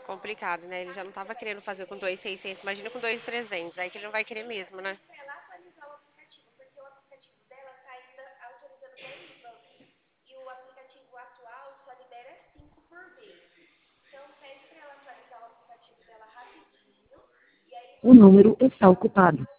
complicado, né? Ele já não tava querendo fazer com 2.600, imagina com 2.300, aí que ele não vai querer mesmo, né? Pede para ela atualizar o aplicativo, porque o aplicativo dela está ainda autorizando 10 bancos e o aplicativo atual só libera 5 por vez. Então pede para ela atualizar o aplicativo dela rapidinho e aí O número está ocupado.